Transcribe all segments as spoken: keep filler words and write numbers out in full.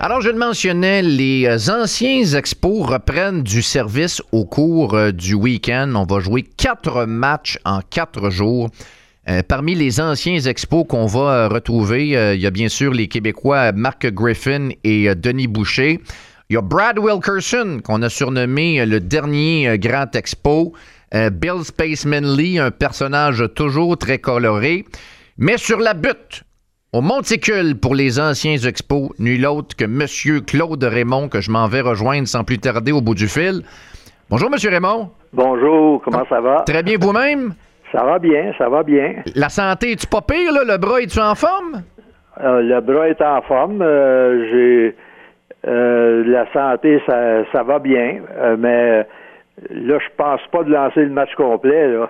Alors, je le mentionnais, les anciens expos reprennent du service au cours euh, du week-end. On va jouer quatre matchs en quatre jours. Euh, parmi les anciens expos qu'on va euh, retrouver, euh, il y a bien sûr les Québécois Marc Griffin et euh, Denis Boucher. Il y a Brad Wilkerson, qu'on a surnommé euh, le dernier euh, grand expo. Euh, Bill Spaceman Lee, un personnage toujours très coloré. Mais sur la butte, au monticule pour les anciens expos, nul autre que M. Claude Raymond, que je m'en vais rejoindre sans plus tarder au bout du fil. Bonjour, M. Raymond. Bonjour, comment ça va? Très bien, vous-même? Ça va bien, ça va bien. La santé, es-tu pas pire, là? Le bras, es-tu en forme? Euh, le bras est en forme. Euh, j'ai euh, la santé, ça, ça va bien, euh, mais là, je pense pas de lancer le match complet, là.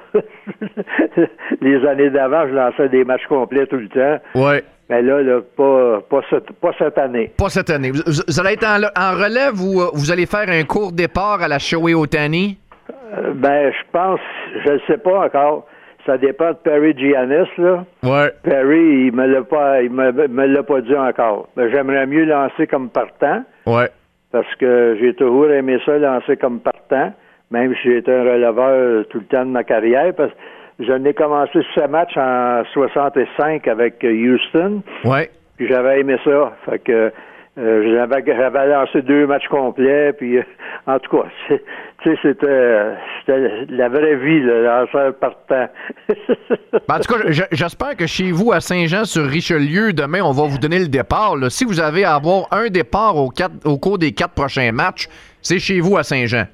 Les années d'avant, je lançais des matchs complets tout le temps. Oui. Mais là, là pas, pas, cette, pas cette année. Pas cette année. Vous, vous allez être en, en relève ou vous allez faire un court départ à la Shohei Ohtani? Euh, ben, je pense, je ne sais pas encore. Ça dépend de Perry Giannis, là. Ouais. Perry, il me l'a pas, il me, me l'a pas dit encore. Mais j'aimerais mieux lancer comme partant. Ouais. Parce que j'ai toujours aimé ça, lancer comme partant. Même si j'ai été un releveur tout le temps de ma carrière, parce que je n'ai commencé ce match en soixante-cinq avec Houston. Ouais. Puis j'avais aimé ça. Fait que euh, j'avais, j'avais lancé deux matchs complets. Puis euh, en tout cas, tu sais, c'était, c'était la vraie vie, le lanceur partant. Ben, en tout cas, je, j'espère que chez vous, à Saint-Jean-sur-Richelieu, demain, on va vous donner le départ. Là. Si vous avez à avoir un départ au, quatre, au cours des quatre prochains matchs, c'est chez vous à Saint-Jean.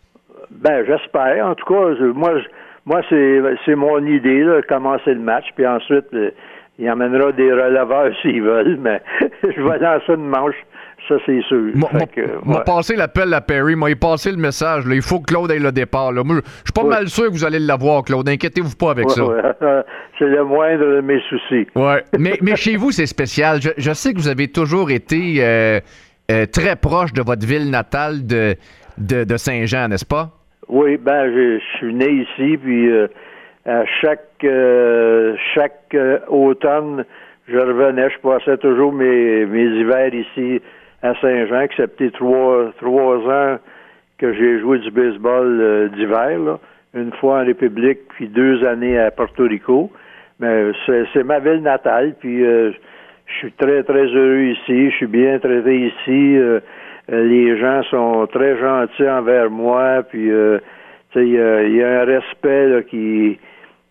Ben, j'espère. En tout cas, je, moi, je, moi c'est, c'est mon idée, là, de commencer le match, puis ensuite, euh, il emmènera des releveurs s'ils veulent, mais je vais lancer une manche, ça, c'est sûr. M'a ouais. passé l'appel à Perry, m'a passé le message. Là. Il faut que Claude ait le départ. Là. Moi, je suis pas ouais. mal sûr que vous allez l'avoir, Claude. Inquiétez-vous pas avec ouais, ça. Ouais. C'est le moindre de mes soucis. Ouais. mais, mais chez vous, c'est spécial. Je, je sais que vous avez toujours été euh, euh, très proche de votre ville natale de, de, de Saint-Jean, n'est-ce pas? Oui, ben, je, je suis né ici, puis euh, à chaque euh, chaque euh, automne, je revenais, je passais toujours mes, mes hivers ici à Saint-Jean, excepté trois trois ans que j'ai joué du baseball euh, d'hiver, là, une fois en République, puis deux années à Porto Rico. Mais c'est, c'est ma ville natale, puis euh, je suis très, très heureux ici, je suis bien traité ici. Euh, Les gens sont très gentils envers moi, puis euh, tu sais, il y, y a un respect là, qui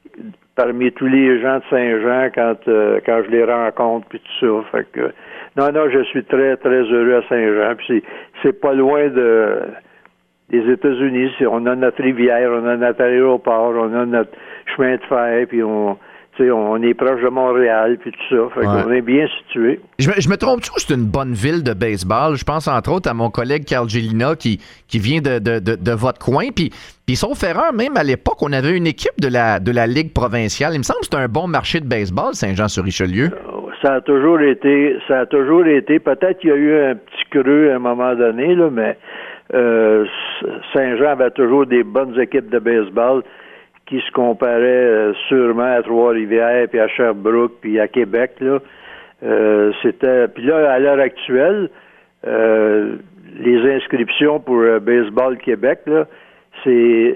parmi tous les gens de Saint-Jean quand euh, quand je les rencontre, puis tout ça. Fait que non, non, je suis très, très heureux à Saint-Jean. Puis c'est, c'est pas loin de des États-Unis. C'est, on a notre rivière, on a notre aéroport, on a notre chemin de fer, puis on on est proche de Montréal, puis tout ça. Fait ouais. qu'on est bien situé. Je me, je me trompe-tu ou c'est une bonne ville de baseball? Je pense entre autres à mon collègue Carl Gélina qui, qui vient de, de, de, de votre coin. Puis, puis sauf erreur, même à l'époque, on avait une équipe de la, de la Ligue provinciale. Il me semble que c'est un bon marché de baseball, Saint-Jean-sur-Richelieu. Ça a toujours été, ça a toujours été, peut-être qu'il y a eu un petit creux à un moment donné, là, mais euh, Saint-Jean avait toujours des bonnes équipes de baseball qui se comparait euh, sûrement à Trois-Rivières, puis à Sherbrooke, puis à Québec, là. Euh, c'était... Puis là, à l'heure actuelle, euh, les inscriptions pour euh, Baseball Québec, là, c'est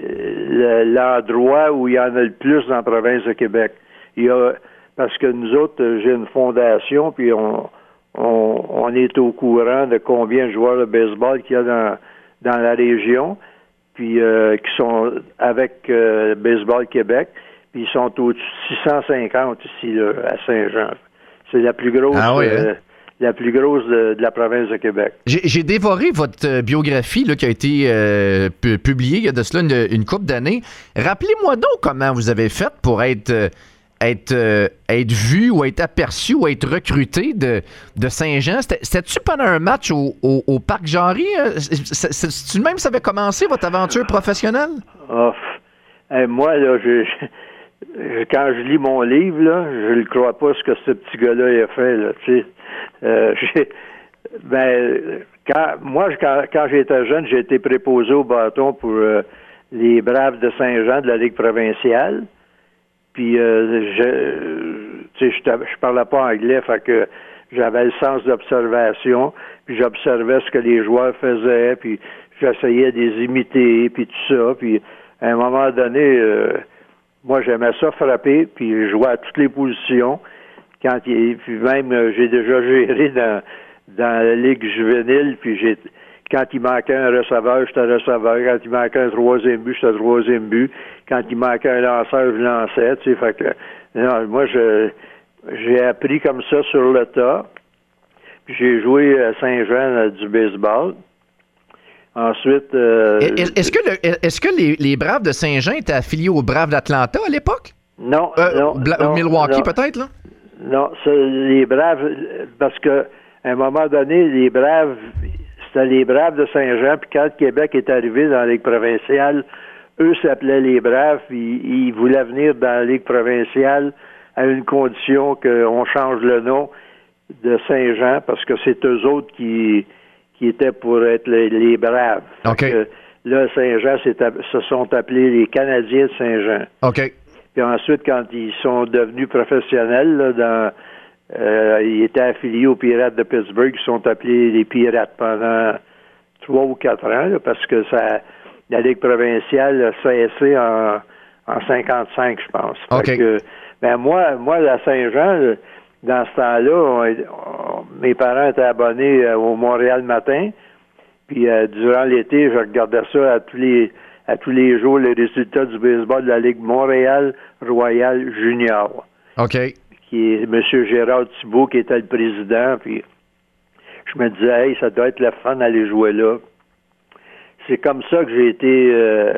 le, l'endroit où il y en a le plus dans la province de Québec. Il y a... Parce que nous autres, j'ai une fondation, puis on, on, on est au courant de combien de joueurs de baseball qu'il y a dans, dans la région, puis euh, qui sont avec euh, Baseball Québec, puis ils sont au-dessus de six cent cinquante ici, là, à Saint-Jean. C'est la plus grosse ah oui, hein? euh, la plus grosse de, de la province de Québec. J'ai, j'ai dévoré votre biographie là, qui a été euh, pu, publiée il y a de cela une, une couple d'années. Rappelez-moi donc comment vous avez fait pour être... Euh, Être, euh, être vu ou être aperçu ou être recruté de, de Saint-Jean. C'était, c'était-tu pendant un match au, au, au Parc Jarry? C'est, c'est, c'est-tu même ça avait commencé, votre aventure professionnelle? Oh, hey, moi, là, je, je, quand je lis mon livre, là, je ne crois pas ce que ce petit gars-là a fait. Là, tu sais. euh, j'ai, ben, quand, moi, quand, quand j'étais jeune, j'ai été préposé au bâton pour euh, les Braves de Saint-Jean de la Ligue provinciale. Puis, euh, je, tu sais, je, je parlais pas anglais, fait que j'avais le sens d'observation, puis j'observais ce que les joueurs faisaient, puis j'essayais de les imiter, puis tout ça. Puis à un moment donné, euh, moi, j'aimais ça frapper, puis je jouais à toutes les positions. Quand il, puis même, euh, j'ai déjà géré dans, dans la Ligue juvénile, puis j'ai quand il manquait un receveur, j'étais receveur. Quand il manquait un troisième but, j'étais troisième but. Quand il manquait un lanceur, je lançais. Tu sais, fait que, non, moi, je, j'ai appris comme ça sur le tas. Puis j'ai joué à Saint-Jean du baseball. Ensuite... Euh, est-ce que, le, est-ce que les, les Braves de Saint-Jean étaient affiliés aux Braves d'Atlanta à l'époque? Non, euh, non, Bla- non. Milwaukee, non. peut-être, là? Non, ça, les Braves... Parce que à un moment donné, les Braves... C'était les Braves de Saint-Jean, puis quand le Québec est arrivé dans la Ligue provinciale, eux s'appelaient les Braves, puis ils voulaient venir dans la Ligue provinciale à une condition qu'on change le nom de Saint-Jean, parce que c'est eux autres qui, qui étaient pour être les, les Braves. OK. Que, là, Saint-Jean se sont appelés les Canadiens de Saint-Jean. OK. Puis ensuite, quand ils sont devenus professionnels, là, dans... Euh, ils étaient affiliés aux Pirates de Pittsburgh, ils sont appelés les Pirates pendant trois ou quatre ans, là, parce que ça, la Ligue provinciale a cessé en, en cinquante-cinq, je pense. OK. Fait que, ben moi, moi, à Saint-Jean, dans ce temps-là, on, on, mes parents étaient abonnés au Montréal Matin, puis euh, durant l'été, je regardais ça à tous les à tous les jours, les résultats du baseball de la Ligue Montréal Royal Junior. OK. Qui est M. Gérard Thibault, qui était le président, puis je me disais, hey, ça doit être le fun d'aller jouer là. C'est comme ça que j'ai été, euh,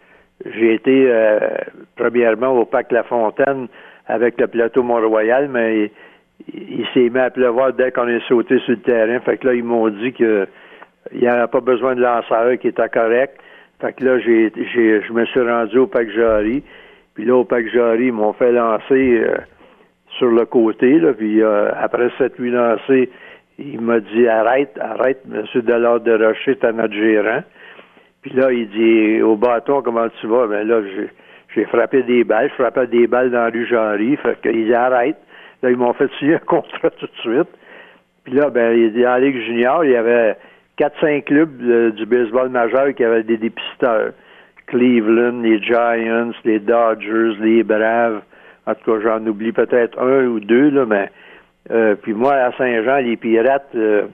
j'ai été, euh, premièrement, au Parc La Fontaine avec le plateau Mont-Royal, mais il, il s'est mis à pleuvoir dès qu'on est sauté sur le terrain. Fait que là, ils m'ont dit que il n'y avait pas besoin de lanceur, qui était correct. Fait que là, j'ai, j'ai, je me suis rendu au Parc Jarry. Puis là, au Parc Jarry, ils m'ont fait lancer... Euh, sur le côté, là, puis euh, après sept huit lancés, il m'a dit « Arrête, arrête, M. Delors de Rocher, t'es notre gérant. » Puis là, il dit « Au bâton, comment tu vas? » Ben là, j'ai, j'ai frappé des balles, je frappais des balles dans la rue Jarry, fait qu'il dit « Arrête. » Là, ils m'ont fait signer un contrat tout de suite. Puis là, ben, il dit, en Ligue junior, il y avait quatre cinq clubs euh, du baseball majeur qui avaient des dépisteurs. Cleveland, les Giants, les Dodgers, les Braves. En tout cas, j'en oublie peut-être un ou deux, là, mais euh, puis moi, à Saint-Jean, les Pirates, euh,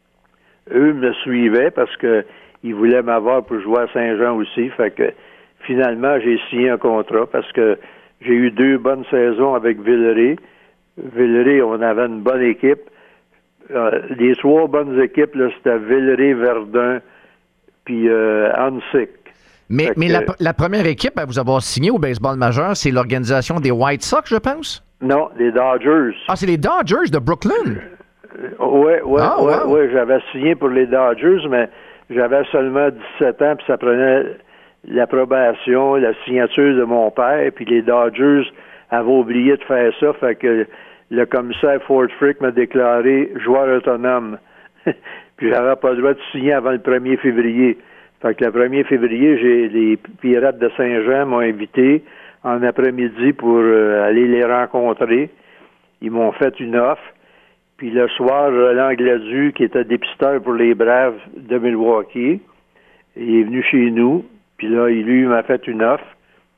eux me suivaient parce que ils voulaient m'avoir pour jouer à Saint-Jean aussi. Fait que finalement, j'ai signé un contrat parce que j'ai eu deux bonnes saisons avec Villeray. Villeray, on avait une bonne équipe. Euh, les trois bonnes équipes, là, c'était Villeray, Verdun, puis euh, Hansik. Mais, mais la, la première équipe à vous avoir signé au baseball majeur, c'est l'organisation des White Sox, je pense? Non, les Dodgers. Ah, c'est les Dodgers de Brooklyn? Oui, oui, ah, oui, wow. oui, j'avais signé pour les Dodgers, mais j'avais seulement dix-sept ans, puis ça prenait l'approbation, la signature de mon père, puis les Dodgers avaient oublié de faire ça, fait que le commissaire Ford Frick m'a déclaré joueur autonome. Puis j'avais pas le droit de signer avant le premier février. Fait que le premier février, j'ai les Pirates de Saint-Jean m'ont invité en après-midi pour euh, aller les rencontrer. Ils m'ont fait une offre. Puis le soir, Roland Gladu, qui était dépisteur pour les Braves de Milwaukee, il est venu chez nous. Puis là, il lui m'a fait une offre.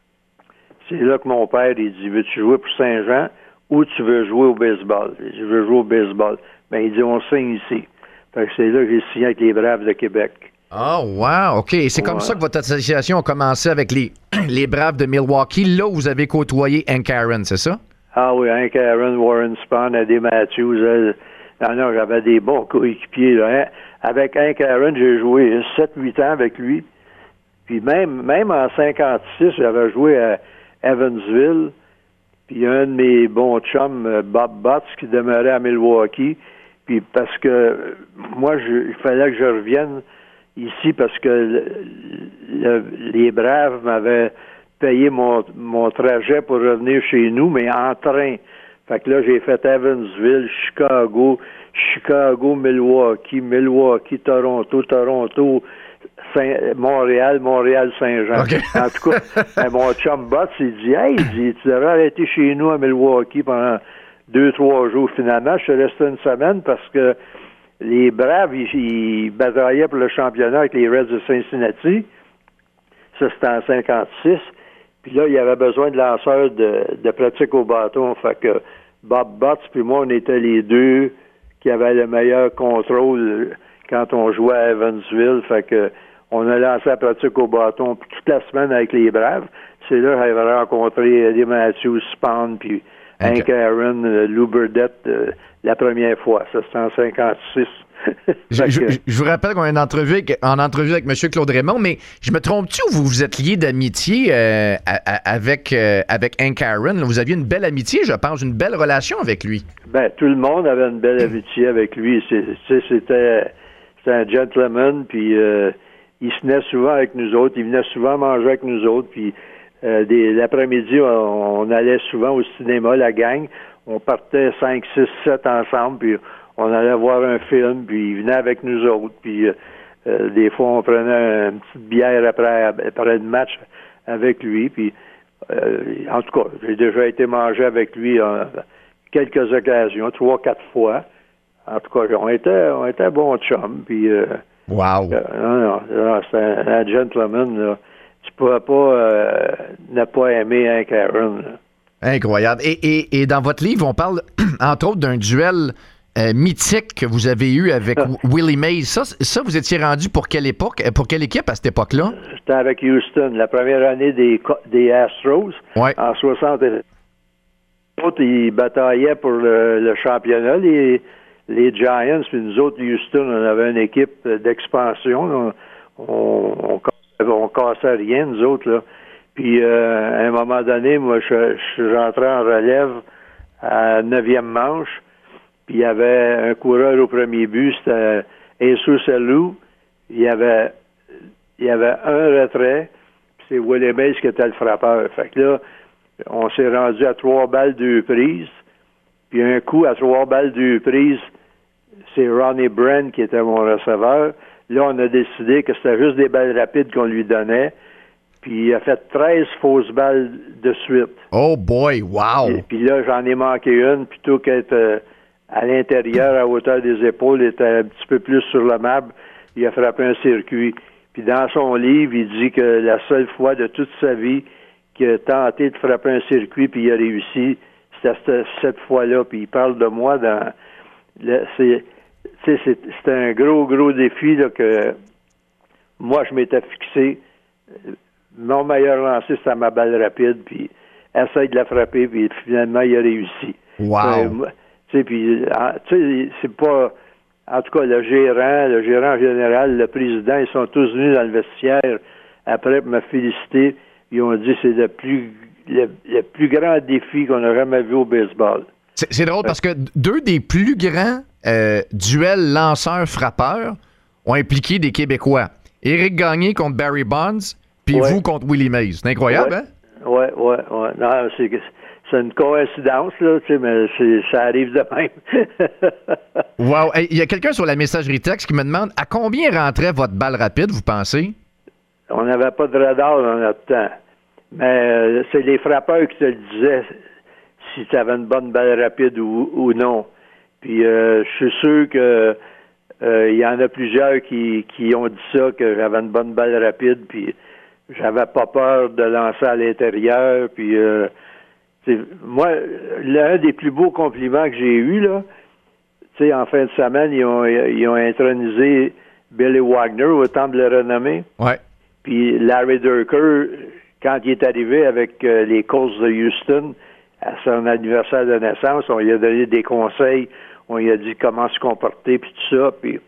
C'est là que mon père, il dit, veux-tu jouer pour Saint-Jean ou tu veux jouer au baseball? Il dit, je veux jouer au baseball. Ben, il dit, on signe ici. Fait que c'est là que j'ai signé avec les Braves de Québec. Ah, oh, wow, OK. Et c'est ouais. comme ça que votre association a commencé avec les, les Braves de Milwaukee. Là où vous avez côtoyé Hank Aaron, c'est ça? Ah oui, Hank Aaron, Warren Spahn, Eddie Matthews. Elle... Non, non, j'avais des bons coéquipiers. Là. Avec Hank Aaron, j'ai joué sept huit ans avec lui. Puis même, même en cinquante-six, j'avais joué à Evansville. Puis un de mes bons chums, Bob Butts, qui demeurait à Milwaukee. Puis parce que moi, je, il fallait que je revienne ici parce que le, le, les Braves m'avaient payé mon, mon trajet pour revenir chez nous, mais en train. Fait que là, j'ai fait Evansville, Chicago, Chicago, Milwaukee, Milwaukee, Toronto, Toronto, Saint- Montréal, Montréal, Saint-Jean. Okay. En tout cas, mon chum Butts, il dit, hey, il dit, tu devrais arrêter chez nous à Milwaukee pendant deux, trois jours. Finalement, je suis resté une semaine parce que les Braves, ils, ils bataillaient pour le championnat avec les Reds de Cincinnati. Ça, c'était en cinquante-six. Puis là, il y avait besoin de lanceurs de, de pratique au bâton. Fait que Bob Butts puis moi, on était les deux qui avaient le meilleur contrôle quand on jouait à Evansville. Fait que on a lancé la pratique au bâton puis toute la semaine avec les Braves. C'est là que j'avais rencontré Eddie Matthews, Spahn, puis okay. Hank Aaron, euh, Lou Burdett euh, la première fois. Ça, c'était en cinquante-six. je, je, je vous rappelle qu'on est en entrevue avec, en entrevue avec M. Claude Raymond, mais je me trompe-tu ou vous vous êtes lié d'amitié euh, avec, euh, avec Hank Aaron? Vous aviez une belle amitié, je pense, une belle relation avec lui. Ben, tout le monde avait une belle amitié avec lui. C'est, c'était, c'était un gentleman, puis euh, il se venait souvent avec nous autres. Il venait souvent manger avec nous autres, puis euh, des, l'après-midi, on, on allait souvent au cinéma, la gang. On partait cinq, six, sept ensemble, puis on allait voir un film, puis il venait avec nous autres, puis euh, des fois, on prenait une petite bière après, après le match avec lui, puis euh, en tout cas, j'ai déjà été manger avec lui en quelques occasions, trois, quatre fois. En tout cas, on était, on était bons chums, puis... Euh, wow! Euh, non, non, non c'est un, un gentleman, là. Tu pourrais pas euh, ne pas aimer Hank Aaron, là. Incroyable. Et, et, et dans votre livre, on parle, entre autres, d'un duel euh, mythique que vous avez eu avec Willie Mays. Ça, ça, vous étiez rendu pour quelle époque, pour quelle équipe à cette époque-là? J'étais avec Houston, la première année des, des Astros, ouais. En soixante. Les autres, ils bataillaient pour le, le championnat, les, les Giants, puis nous autres, Houston, on avait une équipe d'expansion. On, on, on, on cassait rien, nous autres, là. Puis, euh, à un moment donné, moi, je, je suis rentré en relève à neuvième manche. Puis, il y avait un coureur au premier but, c'était Jesus Alou. Il y avait, il y avait un retrait, puis c'est Willie Mays qui était le frappeur. Fait que là, on s'est rendu à trois balles, deux prises. Puis, un coup, à trois balles, deux prises, c'est Ronnie Bren qui était mon receveur. Là, on a décidé que c'était juste des balles rapides qu'on lui donnait. Puis il a fait treize fausses balles de suite. Oh boy, wow! Et puis là, j'en ai manqué une, plutôt qu'être euh, à l'intérieur, à hauteur des épaules, il était un petit peu plus sur le marbre, il a frappé un circuit. Puis dans son livre, il dit que la seule fois de toute sa vie qu'il a tenté de frapper un circuit, puis il a réussi, c'était cette, cette fois-là. Puis il parle de moi dans... Le, c'est, c'est, c'est, c'était un gros, gros défi là, que moi, je m'étais fixé. Mon meilleur lancer, c'était ma balle rapide, puis essaye de la frapper, puis finalement, il a réussi. Wow! Euh, tu sais, puis, tu sais, c'est pas... En tout cas, le gérant, le gérant général, le président, ils sont tous venus dans le vestiaire après pour me féliciter. Ils ont dit que c'est le plus, le, le plus grand défi qu'on a jamais vu au baseball. C'est, c'est drôle parce que deux des plus grands euh, duels lanceurs-frappeurs ont impliqué des Québécois. Éric Gagné contre Barry Bonds, puis ouais. Vous contre Willie Mays. C'est incroyable, ouais. hein? Oui, oui, oui. Non, c'est, c'est une coïncidence, là, tu sais, mais c'est, ça arrive de même. Wow. Il hey, y a quelqu'un sur la messagerie texte qui me demande à combien rentrait votre balle rapide, vous pensez? On n'avait pas de radar dans notre temps. Mais euh, c'est les frappeurs qui te le disaient si tu avais une bonne balle rapide ou, ou non. Puis euh, je suis sûr que euh, il y en a plusieurs qui, qui ont dit ça, que j'avais une bonne balle rapide, puis j'avais pas peur de lancer à l'intérieur, puis euh, moi, l'un des plus beaux compliments que j'ai eus, là, tu sais, en fin de semaine, ils ont, ils ont intronisé Billy Wagner au Temple de la Renommée. Ouais. Puis Larry Durker, quand il est arrivé avec euh, les Colts de Houston, à son anniversaire de naissance, on lui a donné des conseils, on lui a dit comment se comporter, puis tout ça, puis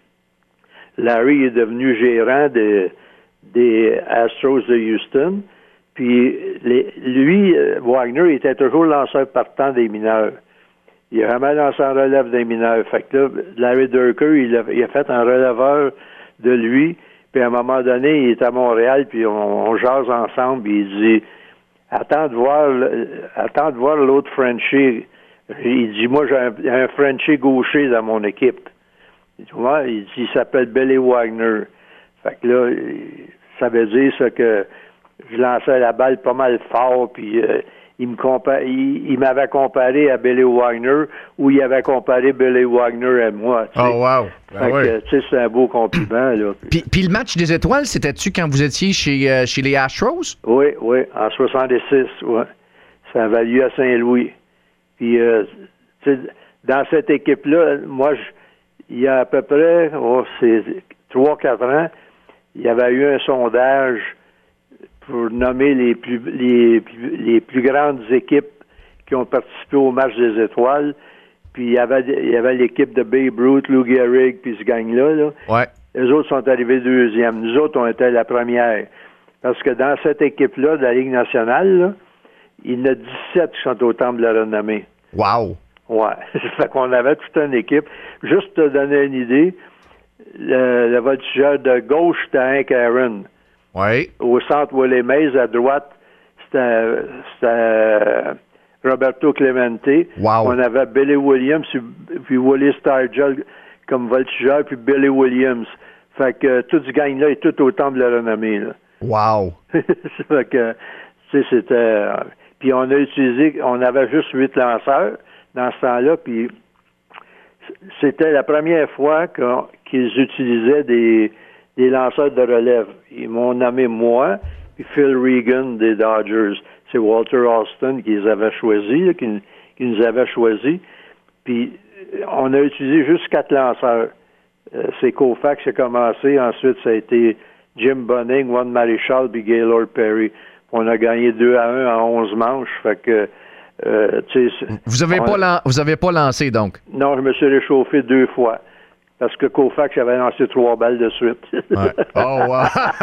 Larry est devenu gérant de des Astros de Houston. Puis les, lui, Wagner, était toujours lanceur partant des mineurs. Il a jamais lancé en relève des mineurs. Fait que là, Larry Durker, il a, il a fait un releveur de lui. Puis à un moment donné, il est à Montréal, puis on, on jase ensemble, puis il dit attends de voir attends de voir l'autre Frenchie. Il dit moi j'ai un, un Frenchie gaucher dans mon équipe. Il dit, ouais, il dit il s'appelle Billy Wagner. Fait que là, ça veut dire ça que je lançais la balle pas mal fort, puis euh, il me compa- il, il m'avait comparé à Billy Wagner ou il avait comparé Billy Wagner à moi. Oh, wow! Ben fait oui. que, tu sais, c'est un beau compliment, là. Puis, puis le match des étoiles, c'était-tu quand vous étiez chez, euh, chez les Astros? Oui, oui, en soixante-six, oui. Ça avait lieu à Saint-Louis. Puis, euh, tu sais, dans cette équipe-là, moi, je, il y a à peu près, oh, c'est trois quatre ans, il y avait eu un sondage pour nommer les plus les, les plus grandes équipes qui ont participé au match des étoiles. Puis il y avait il y avait l'équipe de Babe Ruth, Lou Gehrig, puis ce gang-là. Là. Ouais. Les autres sont arrivés deuxième. Nous autres, on était la première. Parce que dans cette équipe-là de la Ligue nationale, là, il y en a dix-sept qui sont au Temple de la Renommée. Wow! Ouais. Ça fait qu'on avait toute une équipe. Juste te donner une idée, le, le voltigeur de gauche, c'était Hank Aaron. Oui. Au centre Willie Mays, à droite, c'était, c'était Roberto Clemente. Wow. On avait Billy Williams, puis Willie Stargell comme voltigeur, puis Billy Williams. Fait que tout ce gang-là est tout au Temple de la Renommée. Là. Wow! Fait que, tu sais, c'était... Puis on a utilisé, on avait juste huit lanceurs dans ce temps-là, puis c'était la première fois qu'ils utilisaient des, des lanceurs de relève. Ils m'ont nommé moi, puis Phil Regan des Dodgers. C'est Walter Alston qui les avait choisis, là, qui, qui nous avait choisis. Puis on a utilisé juste quatre lanceurs. Euh, c'est Koufax qui a commencé, ensuite ça a été Jim Bunning, Juan Marichal, puis Gaylord Perry. On a gagné deux à un en onze manches, fait que euh, tu sais... Vous avez, on, pas lan- vous avez pas lancé, donc? Non, je me suis réchauffé deux fois. Parce que Koufax avait lancé trois balles de suite. Ouais. Oh, wow!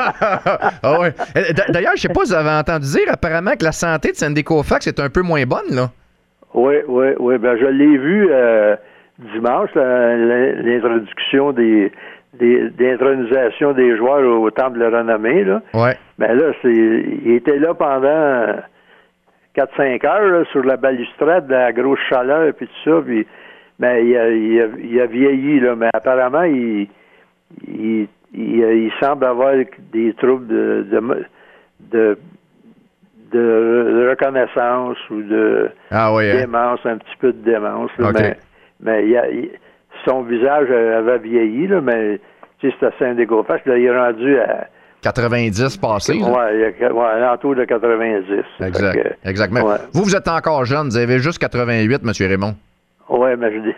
Oh, ouais. D'ailleurs, je sais pas si vous avez entendu dire, apparemment, que la santé de Sandy Koufax est un peu moins bonne, là. Oui, oui, oui. Ben, je l'ai vu euh, dimanche, là, l'introduction des... Des, d'intronisation des joueurs au Temple de la Renommée, là. Ouais. Ben là, c'est, il était là pendant quatre cinq heures, là, sur la balustrade, de la grosse chaleur, puis tout ça, puis, ben, il a, il a, il a vieilli, là, mais apparemment, il, il, il, il semble avoir des troubles de, de, de, de reconnaissance ou de ah, oui, démence, hein? Un petit peu de démence, là, okay. mais, mais il a, il, son visage avait vieilli, là, mais tu sais, c'était Sandy Koufax, là, il est rendu à... quatre-vingt-dix passé, là? Oui, ouais, alentour de quatre-vingt-dix. Exact, que, exactement. Ouais. Vous, vous êtes encore jeune, vous avez juste quatre-vingt-huit, M. Raymond. Oui, mais je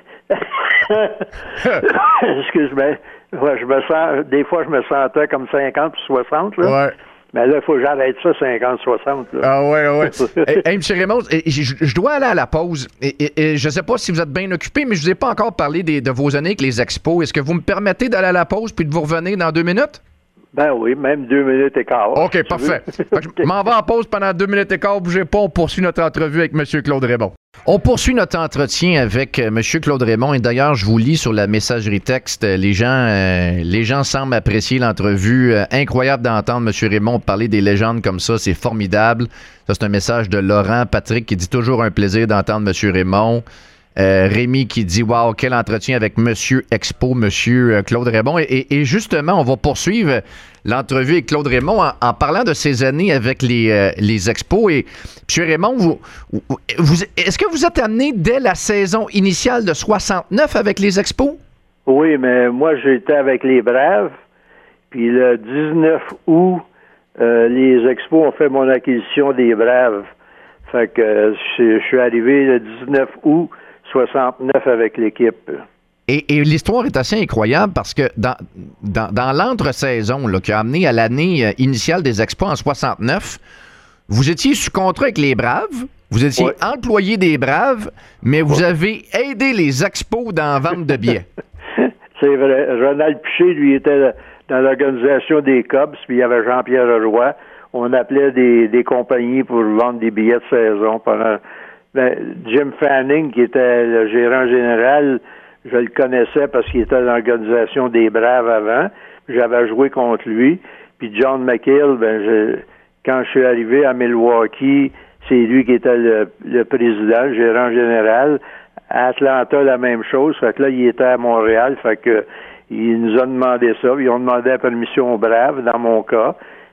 dis... Excuse-moi. Ouais, je me sens... Des fois, je me sentais comme cinquante puis soixante, là. Ouais. Mais là, il faut que j'arrête ça, cinquante soixante. Ah ouais, ouais. hey, hey, M. Raymond, je, je dois aller à la pause. Et, et, et je ne sais pas si vous êtes bien occupé, mais je ne vous ai pas encore parlé des, de vos années avec les expos. Est-ce que vous me permettez d'aller à la pause puis de vous revenir dans deux minutes? Ben oui, même deux minutes et quart. OK, parfait. Je m'en vais en pause pendant deux minutes et quart. Bougez pas, on poursuit notre entrevue avec M. Claude Raymond. On poursuit notre entretien avec M. Claude Raymond. Et d'ailleurs, je vous lis sur la messagerie texte. Les gens, euh, les gens semblent apprécier l'entrevue. Euh, incroyable d'entendre M. Raymond parler des légendes comme ça. C'est formidable. Ça, c'est un message de Laurent. Patrick qui dit toujours un plaisir d'entendre M. Raymond. Euh, Rémi qui dit « Wow, quel entretien avec Monsieur Expo, Monsieur Claude Raymond. » Et, et justement, on va poursuivre l'entrevue avec Claude Raymond en, en parlant de ses années avec les, euh, les Expos. Et M. Raymond, vous, vous, est-ce que vous êtes amené dès la saison initiale de soixante-neuf avec les Expos? Oui, mais moi, j'étais avec les Braves. Puis le dix-neuf août, euh, les Expos ont fait mon acquisition des Braves. Fait que euh, je suis arrivé le dix-neuf août soixante-neuf avec l'équipe. Et, et l'histoire est assez incroyable parce que dans, dans, dans l'entre-saison là, qui a amené à l'année initiale des Expos en soixante-neuf, vous étiez sous contrat avec les Braves, vous étiez oui. employé des Braves, mais vous oui. avez aidé les Expos dans la vente de billets. C'est vrai. Ronald Piché, lui, était dans l'organisation des Cubs, puis il y avait Jean-Pierre Roy. On appelait des, des compagnies pour vendre des billets de saison pendant... Ben, Jim Fanning, qui était le gérant général, je le connaissais parce qu'il était dans l'organisation des Braves avant. J'avais joué contre lui. Puis John McHale, ben, je, quand je suis arrivé à Milwaukee, c'est lui qui était le, le président, le gérant général. À Atlanta, la même chose. Fait que là, il était à Montréal. Fait que il nous a demandé ça. Ils ont demandé la permission aux Braves, dans mon cas.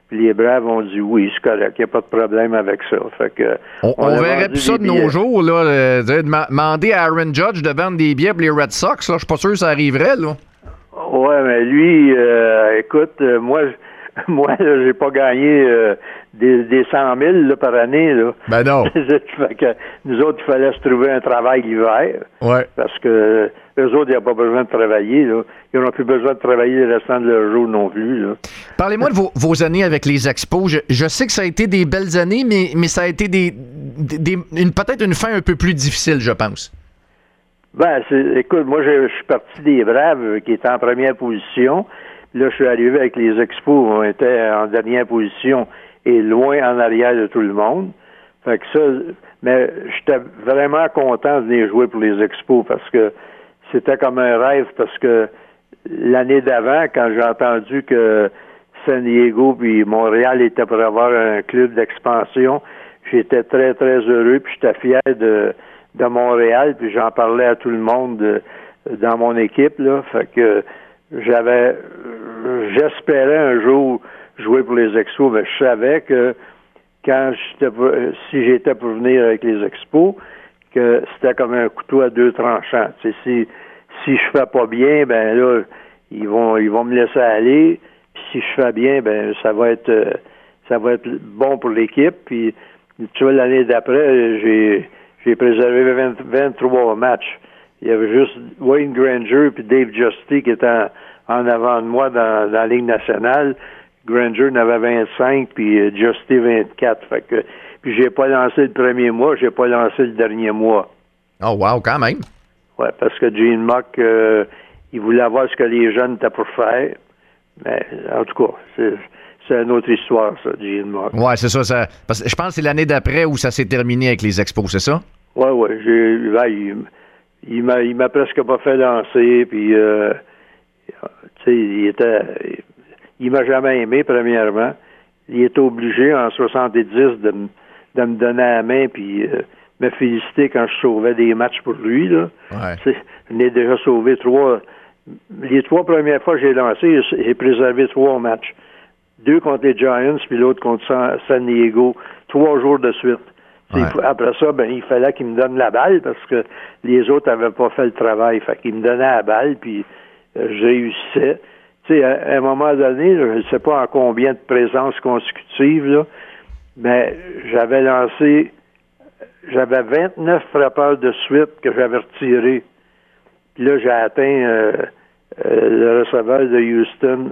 Puis les Braves ont dit oui, c'est correct, il n'y a pas de problème avec ça. Fait que, on on, on verrait plus ça de billets. nos jours, là. Euh, demander à Aaron Judge de vendre des billets pour les Red Sox, là, je suis pas sûr que ça arriverait, là. Ouais, mais lui, euh, écoute, euh, moi, moi, là, j'ai pas gagné euh, des, des cent mille là, par année, là. Ben non. Fait que nous autres, il fallait se trouver un travail l'hiver. Ouais. Parce que eux autres, ils n'ont pas besoin de travailler, là. Ils n'ont plus besoin de travailler le restant de leur jour non plus, là. Parlez-moi de vos, vos années avec les Expos. Je, je sais que ça a été des belles années, mais, mais ça a été des, des, des une, peut-être une fin un peu plus difficile, je pense. Ben, c'est, écoute, moi, je, je suis parti des Braves, qui étaient en première position. Là, je suis arrivé avec les Expos, on était en dernière position et loin en arrière de tout le monde. Fait que ça, mais j'étais vraiment content de venir jouer pour les Expos parce que c'était comme un rêve, parce que l'année d'avant, quand j'ai entendu que San Diego puis Montréal étaient pour avoir un club d'expansion, j'étais très, très heureux, puis j'étais fier de, de Montréal, puis j'en parlais à tout le monde de, dans mon équipe, là. Fait que j'avais, j'espérais un jour jouer pour les Expos, mais je savais que quand j'étais, si j'étais pour venir avec les Expos, que c'était comme un couteau à deux tranchants. Tu sais, si si je fais pas bien, ben là, ils vont ils vont me laisser aller. Puis si je fais bien, ben ça va être ça va être bon pour l'équipe. Puis tu vois, l'année d'après, j'ai j'ai préservé vingt, vingt-trois matchs. Il y avait juste Wayne Granger puis Dave Justy qui étaient en, en avant de moi dans, dans la Ligue nationale. Granger en avait vingt-cinq, puis euh, Justy vingt-quatre. Fait que, puis j'ai pas lancé le premier mois, j'ai pas lancé le dernier mois. Oh wow, quand même. Ouais, parce que Gene Mock, euh, il voulait voir ce que les jeunes étaient pour faire. Mais en tout cas, c'est, c'est une autre histoire, ça, Gene Mock. Ouais, c'est ça. ça parce que je pense que c'est l'année d'après où ça s'est terminé avec les Expos, c'est ça? Ouais, ouais. J'ai, ben, il, il m'a, il m'a presque pas fait lancer, puis euh, tu sais, il était. Il m'a jamais aimé, premièrement. Il était obligé, en soixante-dix, de, m- de me donner la main puis euh, me féliciter quand je sauvais des matchs pour lui, là. Ouais. Tu sais, je n'ai déjà sauvé trois. Les trois premières fois que j'ai lancé, j'ai préservé trois matchs. Deux contre les Giants, puis l'autre contre San, San Diego. Trois jours de suite. Ouais. Après ça, ben il fallait qu'il me donne la balle parce que les autres n'avaient pas fait le travail. Fait qu'il me donnait la balle, puis euh, je réussissais. Tu sais, à, à un moment donné, là, je ne sais pas en combien de présences consécutives, là, mais j'avais lancé, j'avais vingt-neuf frappeurs de suite que j'avais retirés. Puis là, j'ai atteint euh, euh, le receveur de Houston.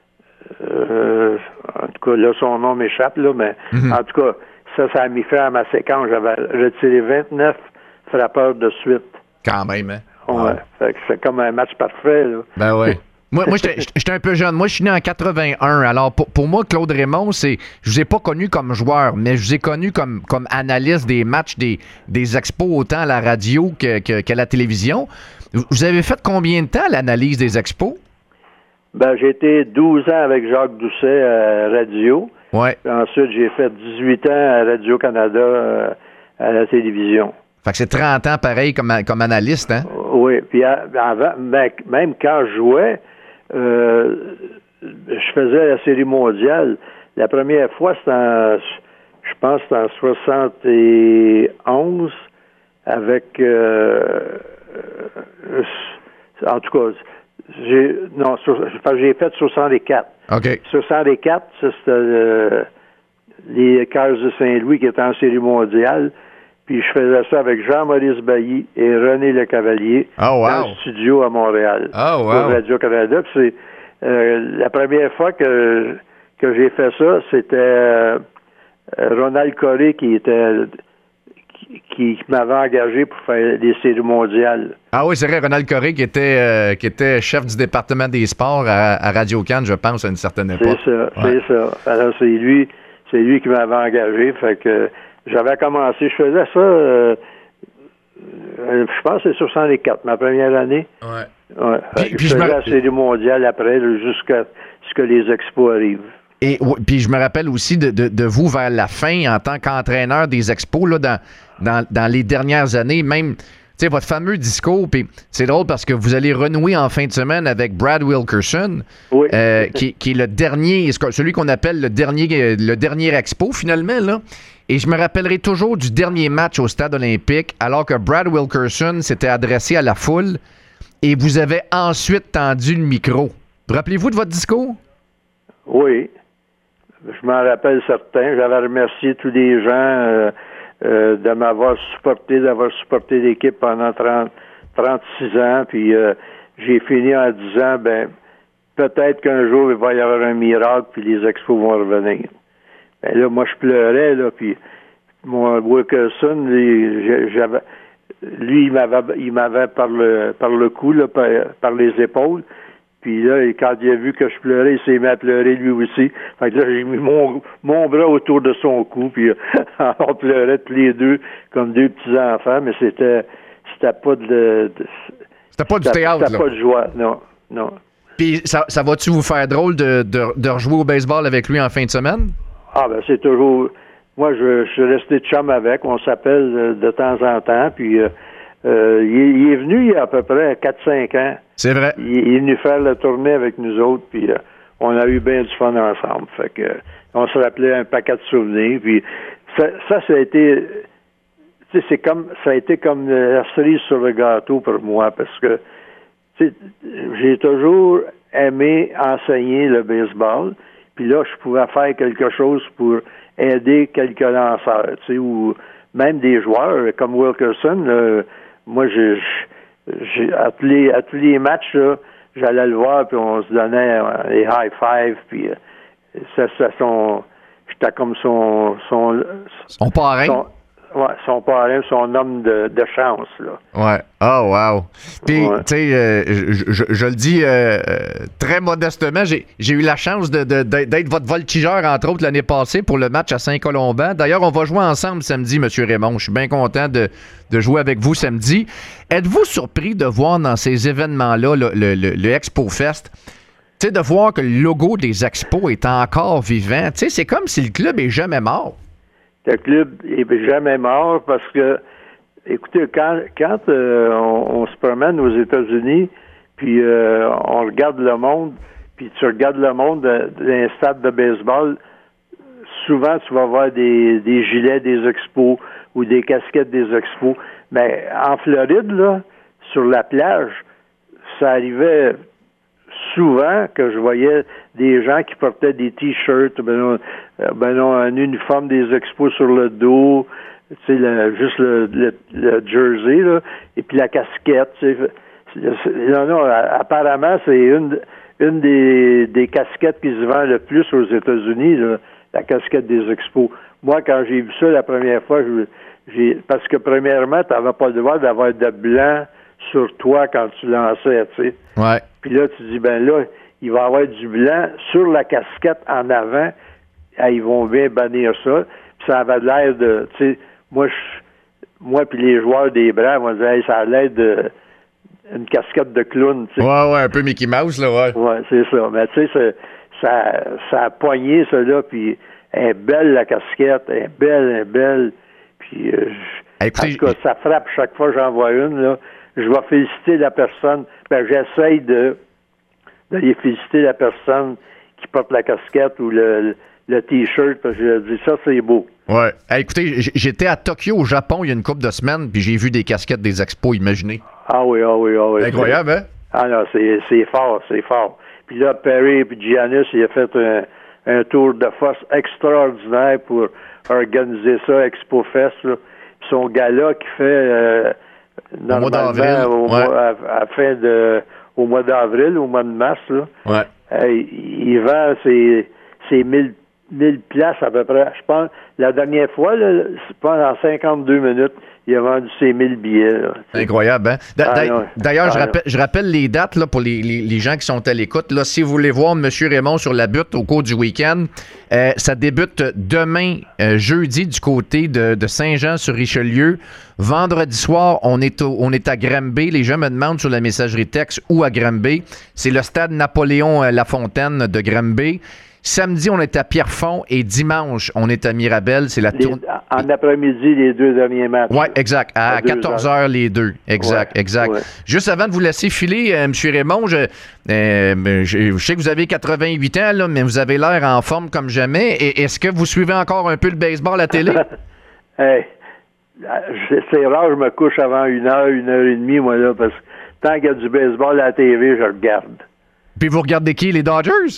Euh, en tout cas, là, son nom m'échappe, là, mais mm-hmm. en tout cas, ça, ça a mis fin à ma séquence. J'avais retiré vingt-neuf frappeurs de suite. Quand même, hein? Ouais. Ouais. Fait que c'est comme un match parfait, là. Ben oui. Moi, moi j'étais, j'étais un peu jeune. Moi, je suis né en quatre-vingt-un. Alors, pour, pour moi, Claude Raymond, c'est, je vous ai pas connu comme joueur, mais je vous ai connu comme, comme analyste des matchs des, des Expos, autant à la radio que, que, qu'à la télévision. Vous avez fait combien de temps l'analyse des Expos? Ben, j'ai été douze ans avec Jacques Doucet à radio. Ouais. Puis ensuite, j'ai fait dix-huit ans à Radio-Canada euh, à la télévision. Fait que c'est trente ans pareil comme, comme analyste, hein? Oui. Puis avant, même quand je jouais, euh, je faisais la Série mondiale. La première fois, c'était en, je pense, c'était en soixante et onze avec, euh, en tout cas, j'ai, non, j'ai fait soixante-quatre. OK. soixante-quatre, ça, c'était euh, les Cars de Saint-Louis qui étaient en Série mondiale. Puis je faisais ça avec Jean-Maurice Bailly et René Lecavalier oh, wow. dans le studio à Montréal. Oh, wow. Pour Radio-Canada. Puis c'est euh, la première fois que, que j'ai fait ça, c'était euh, Ronald Coré qui était qui, qui m'avait engagé pour faire des séries mondiales. Ah oui, c'est vrai, Ronald Coré qui était euh, qui était chef du département des sports à, à Radio-Can, je pense, à une certaine époque. C'est ça, ouais. c'est ça. Alors c'est lui, c'est lui qui m'avait engagé. Fait que j'avais commencé, je faisais ça, euh, euh, je pense que c'est soixante-quatre, ma première année. Ouais. ouais. Puis, je puis faisais je me... la série mondiale après, là, jusqu'à ce que les expos arrivent. Et puis je me rappelle aussi de, de, de vous vers la fin en tant qu'entraîneur des expos, là, dans, dans, dans les dernières années, même sais, votre fameux discours, puis c'est drôle parce que vous allez renouer en fin de semaine avec Brad Wilkerson, oui. euh, qui, qui est le dernier, celui qu'on appelle le dernier, le dernier expo, finalement, là. Et je me rappellerai toujours du dernier match au Stade olympique, alors que Brad Wilkerson s'était adressé à la foule et vous avez ensuite tendu le micro. Rappelez-vous de votre discours? Oui. Je m'en rappelle certains. J'avais remercié tous les gens euh, euh, de m'avoir supporté, d'avoir supporté l'équipe pendant trente, trente-six ans. Puis euh, j'ai fini en disant, ben peut-être qu'un jour, il va y avoir un miracle, puis les expos vont revenir. Ben là, moi, je pleurais, là, puis mon Wilkerson, lui, j'avais, lui il m'avait, il m'avait par le, par le cou, là, par, par les épaules. Puis là, quand il a vu que je pleurais, il s'est mis à pleurer lui aussi. Fait que là, j'ai mis mon, mon bras autour de son cou, puis on pleurait tous les deux comme deux petits-enfants, mais c'était c'était pas de... de c'était pas du théâtre, C'était là. pas de joie, non, non. Puis ça, ça va-tu vous faire drôle de, de, de rejouer au baseball avec lui en fin de semaine? Ah, ben c'est toujours... Moi, je, je suis resté de chum avec. On s'appelle de, de temps en temps, puis... Euh, Euh, il, est, il est venu il y a à peu près quatre cinq ans. C'est vrai. Il, il est venu faire la tournée avec nous autres, puis euh, on a eu bien du fun ensemble. Fait que euh, on se rappelait un paquet de souvenirs. Puis ça, ça, ça a été, tu sais, c'est comme, ça a été comme la cerise sur le gâteau pour moi, parce que, tu sais, j'ai toujours aimé enseigner le baseball. Puis là, je pouvais faire quelque chose pour aider quelques lanceurs, tu sais, ou même des joueurs comme Wilkerson. Là, moi, j'ai, j'ai à, tous les, à tous les matchs, là, j'allais le voir, puis on se donnait les high five, puis euh, ça, ça, son, j'étais comme son, son, son parrain. Son, ouais, son parrain, son homme de, de chance, là. Ouais. Oh, wow. Puis, Ouais. tu sais, euh, je, je, je le dis euh, très modestement, j'ai, j'ai eu la chance de, de, d'être votre voltigeur, entre autres, l'année passée pour le match à Saint-Colomban. D'ailleurs, on va jouer ensemble samedi, M. Raymond. Je suis bien content de, de jouer avec vous samedi. Êtes-vous surpris de voir dans ces événements-là, le, le, le, le Expo Fest, tu sais, de voir que le logo des expos est encore vivant? Tu sais, c'est comme si le club est jamais mort. Le club est jamais mort parce que, écoutez, quand, quand euh, on, on se promène aux États-Unis, puis euh, on regarde le monde, puis tu regardes le monde d'un stade de baseball, souvent tu vas voir des, des gilets des expos ou des casquettes des expos. Mais en Floride, là, sur la plage, ça arrivait souvent que je voyais des gens qui portaient des t-shirts, ben non, ben non, un uniforme des expos sur le dos, tu sais, le, juste le, le, le jersey, là, et puis la casquette, tu sais. Non, non, apparemment, c'est une, une des, des casquettes qui se vend le plus aux États-Unis, là, la casquette des expos. Moi, quand j'ai vu ça la première fois, je, j'ai, parce que premièrement, tu n'avais pas le droit d'avoir de blanc sur toi quand tu lançais, tu sais. Ouais. Puis là, tu dis, ben là, il va y avoir du blanc sur la casquette en avant. Ah, ils vont bien bannir ça. Puis ça avait l'air de, tu sais, moi, je, moi puis les joueurs des Braves, on disait, hey, ça a l'air de une casquette de clown, tu sais. Ouais, ouais, un peu Mickey Mouse, là, ouais. Ouais, c'est ça. Mais tu sais, ça, ça a poigné, ça, là, puis elle est belle, la casquette, elle est belle, elle est belle. Puis, euh, Écoutez, en tout cas, ça frappe chaque fois que j'en vois une, là. Je vais féliciter la personne. Ben, j'essaye de d'aller féliciter la personne qui porte la casquette ou le, le, le T-shirt, parce que je dis ça, c'est beau. Ouais. Hey, écoutez, j'étais à Tokyo, au Japon, il y a une couple de semaines, puis j'ai vu des casquettes des expos, imaginez. Ah oui, ah oui, ah oui. Incroyable, hein? Ah non, c'est, c'est fort, c'est fort. Puis là, Perry et Giannis, il a fait un, un tour de force extraordinaire pour organiser ça, Expo Fest, là. Puis son gala qui fait... Euh, au mois d'avril, au ouais. mois, à, à fin de, au mois d'avril, au mois de mars, là, ouais. euh, il vend ses, ses mille, mille places à peu près. Je pense, la dernière fois, là, c'est pendant cinquante-deux minutes, il a vendu ses mille billets. Là, incroyable, hein? D'a- ah, d'a- D'ailleurs, ah, je, rappelle, je rappelle les dates là, pour les, les, les gens qui sont à l'écoute. Là, si vous voulez voir M. Raymond sur la butte au cours du week-end, euh, ça débute demain, euh, jeudi, du côté de, de Saint-Jean-sur-Richelieu. Vendredi soir, on est, au, on est à Granby. Les gens me demandent sur la messagerie texte où à Granby. C'est le stade Napoléon-Lafontaine de Granby. Samedi, on est à Pierrefonds et dimanche, on est à Mirabel. C'est la tournée. En après-midi, les deux derniers matchs. Oui, exact. À, à quatorze heures, les deux. Exact, ouais, exact. Ouais. Juste avant de vous laisser filer, euh, M. Raymond, je, euh, je, je sais que vous avez quatre-vingt-huit ans, là, mais vous avez l'air en forme comme jamais. Et est-ce que vous suivez encore un peu le baseball à la télé? Hey, c'est rare, je me couche avant une heure, une heure et demie, moi, là, parce que tant qu'il y a du baseball à la T V, je regarde. Puis vous regardez qui, les Dodgers?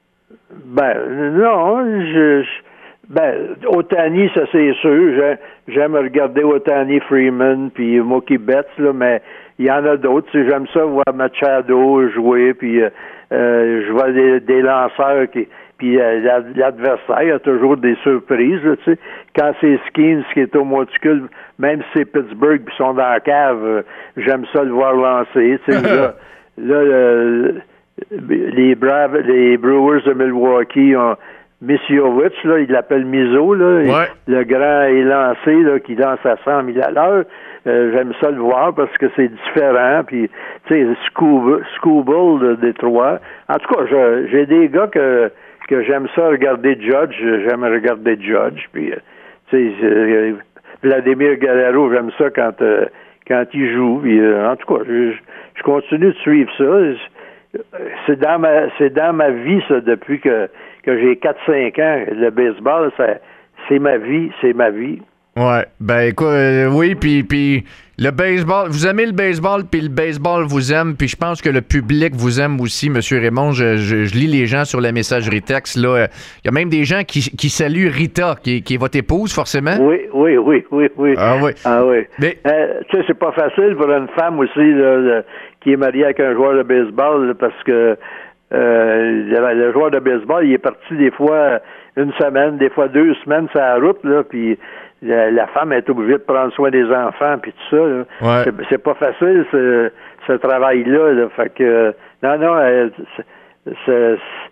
Ben, non, je... je ben, Ohtani, ça c'est sûr. J'aime regarder Ohtani, Freeman, puis Mookie Betts, là, mais il y en a d'autres. J'aime ça voir Machado jouer, puis euh, je vois des, des lanceurs qui... Puis euh, l'adversaire, il y a toujours des surprises. Là, tu sais. Quand c'est Skeens qui est au monticule, même si c'est Pittsburgh puis sont dans la cave, euh, j'aime ça le voir lancer. Tu sais, là, là euh, les Braves, les Brewers de Milwaukee ont Misiovic, là, il l'appelle Miso, là. Ouais. Le grand est lancé, là, qui lance à cent mille à l'heure. Euh, j'aime ça le voir parce que c'est différent. Puis, tu sais, Scooble de Détroit. En tout cas, je, j'ai des gars que, que j'aime ça regarder Judge. J'aime regarder Judge. Puis, tu sais, euh, Vladimir Guerrero, j'aime ça quand, euh, quand il joue. Puis, euh, en tout cas, je, je continue de suivre ça. C'est dans ma, c'est dans ma vie, ça, depuis que, que j'ai quatre cinq ans. Le baseball, ça, c'est ma vie, c'est ma vie. Ouais, ben écoute, euh, oui, puis puis le baseball, vous aimez le baseball, puis le baseball vous aime, puis je pense que le public vous aime aussi, M. Raymond. Je, je, je lis les gens sur la messagerie texte, là. Il y a même des gens qui, qui saluent Rita, qui, qui est votre épouse, forcément. Oui, oui, oui, oui, oui. Ah oui. Ah oui. Mais... Euh, tu sais, c'est pas facile pour une femme aussi, là, là, qui est mariée avec un joueur de baseball, là, parce que euh, le, le joueur de baseball, il est parti des fois une semaine, des fois deux semaines sur la route, là, puis La, la femme est obligée de prendre soin des enfants puis tout ça. Là. Ouais. C'est, c'est pas facile ce, ce travail-là. Là. Fait que non, non, elle, c'est, c'est,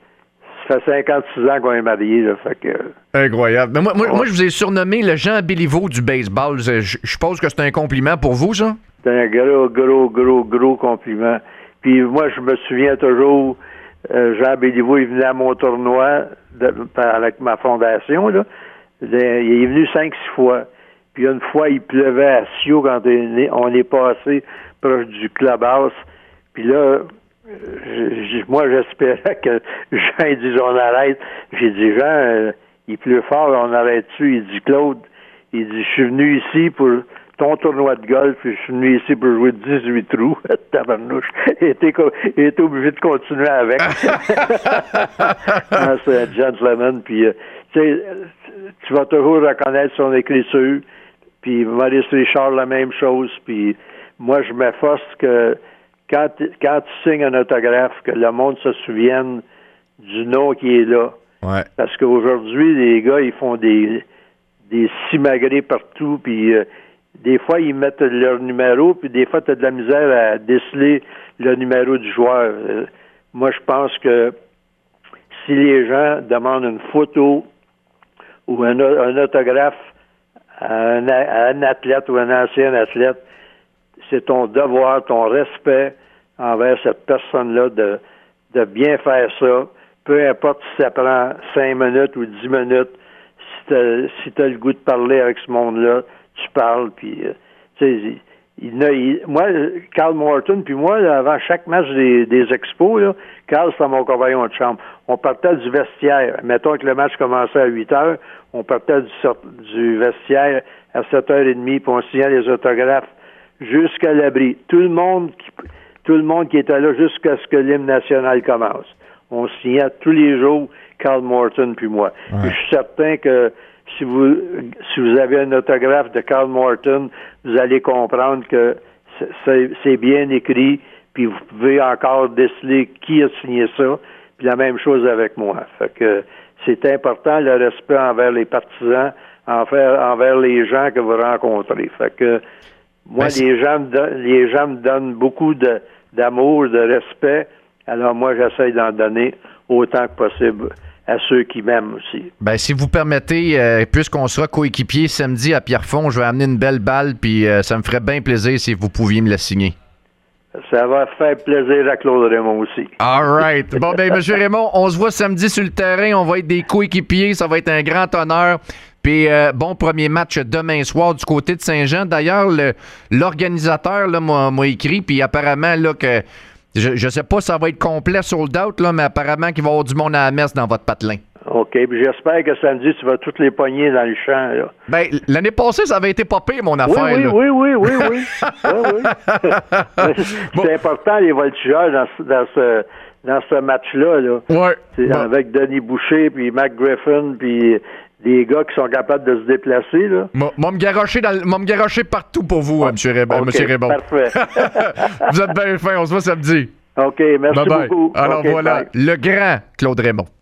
ça fait cinquante-six ans qu'on est mariés. Là. Fait que incroyable. Mais moi, moi, ouais. moi, je vous ai surnommé le Jean Béliveau du baseball. Je, je suppose que c'est un compliment pour vous, ça? C'est un gros, gros, gros, gros compliment. Puis moi, je me souviens toujours, euh, Jean Béliveau, il venait à mon tournoi de, avec ma fondation, là. Il est venu cinq, six fois. Puis une fois, il pleuvait à Sio quand on est passé proche du clubhouse. Puis là, je, moi, j'espérais que Jean dise on arrête. J'ai dit, Jean, euh, il pleut fort, on arrête-tu? Il dit, Claude, il dit, je suis venu ici pour ton tournoi de golf, puis je suis venu ici pour jouer dix-huit trous. Tabarnouche. Il était, il était obligé de continuer avec. Ah, c'est un gentleman. Puis, euh, tu sais, tu vas toujours reconnaître son écriture. Puis Maurice Richard, la même chose. Puis moi, je m'efforce que quand, quand tu signes un autographe, que le monde se souvienne du nom qui est là. Ouais. Parce qu'aujourd'hui, les gars, ils font des, des simagrées partout. Puis euh, des fois, ils mettent leur numéro. Puis des fois, tu as de la misère à déceler le numéro du joueur. Euh, moi, je pense que si les gens demandent une photo ou un, un autographe à un, à un athlète ou un ancien athlète, c'est ton devoir, ton respect envers cette personne-là de, de bien faire ça. Peu importe si ça prend cinq minutes ou dix minutes, si tu si t'as le goût de parler avec ce monde-là, tu parles, puis euh, tu sais, il, il, moi, Carl Morton, puis moi, là, avant chaque match des, des expos, là, Carl, c'était mon compagnon de chambre. On partait du vestiaire. Mettons que le match commençait à huit heures, on partait du, du vestiaire à sept heures trente, puis on signait les autographes jusqu'à l'abri. Tout le monde qui, tout le monde qui était là jusqu'à ce que l'hymne national commence. On signait tous les jours, Carl Morton puis moi. Ouais. Je suis certain que si vous si vous avez un autographe de Carl Morton, vous allez comprendre que c'est, c'est bien écrit, puis vous pouvez encore déceler qui a signé ça, puis la même chose avec moi. Fait que c'est important le respect envers les partisans, envers, envers les gens que vous rencontrez. Fait que moi, ben, les gens me don- les gens me donnent beaucoup de, d'amour, de respect, alors moi, j'essaie d'en donner autant que possible à ceux qui m'aiment aussi. Ben, si vous permettez, euh, puisqu'on sera coéquipier samedi à Pierrefonds, je vais amener une belle balle, puis euh, ça me ferait bien plaisir si vous pouviez me la signer. Ça va faire plaisir à Claude Raymond aussi. All right. Bon, ben, M. Raymond, on se voit samedi sur le terrain. On va être des coéquipiers. Ça va être un grand honneur. Puis, euh, bon premier match demain soir du côté de Saint-Jean. D'ailleurs, le, l'organisateur là, m'a, m'a écrit, puis apparemment, là, que je ne sais pas si ça va être complet sold out, là, mais apparemment qu'il va y avoir du monde à la messe dans votre patelin. OK. Puis j'espère que samedi, tu vas toutes les pogner dans le champ. Là. Ben, l'année passée, ça avait été pas pire, mon affaire. Oui, là. oui, oui, oui, oui, oui. oui, oui. C'est bon. Important, les voltigeurs, dans, dans ce, dans ce match-là. Là. Ouais. C'est bon. Avec Denis Boucher, puis Mac Griffin, puis des gars qui sont capables de se déplacer. Là. Moi, me garrocher dans, me garrocher partout pour vous, oh, M. Raymond. Okay, M. Raymond. Parfait. Vous êtes bien fin. On se voit samedi. OK, merci bye bye. beaucoup. Alors okay, voilà, bye. le grand Claude Raymond.